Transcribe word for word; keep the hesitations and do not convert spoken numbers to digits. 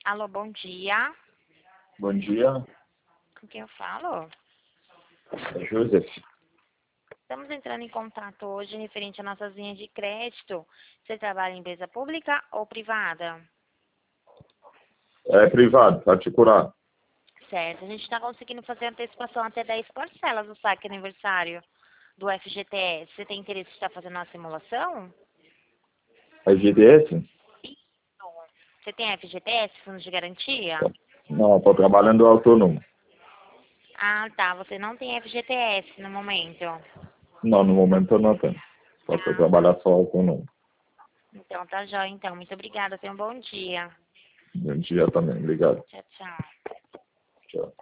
Alô, bom dia. Bom dia, Com quem eu falo? é Joseph. Estamos entrando em contato hoje referente às nossas linhas de crédito. Você trabalha em empresa pública ou privada? É privado, particular. Certo. A gente está conseguindo fazer antecipação até dez parcelas do saque aniversário do F G T S. Você tem interesse em estar fazendo uma simulação? É G D S? Você tem F G T S, fundo de garantia? Não, estou trabalhando autônomo. Ah, tá. Você não tem F G T S no momento. Não, no momento eu não tenho. Posso Ah, trabalhar só autônomo. então tá jóia, então. Muito obrigada. Tenha um bom dia. Bom dia também, obrigado. Tchau, tchau. Tchau.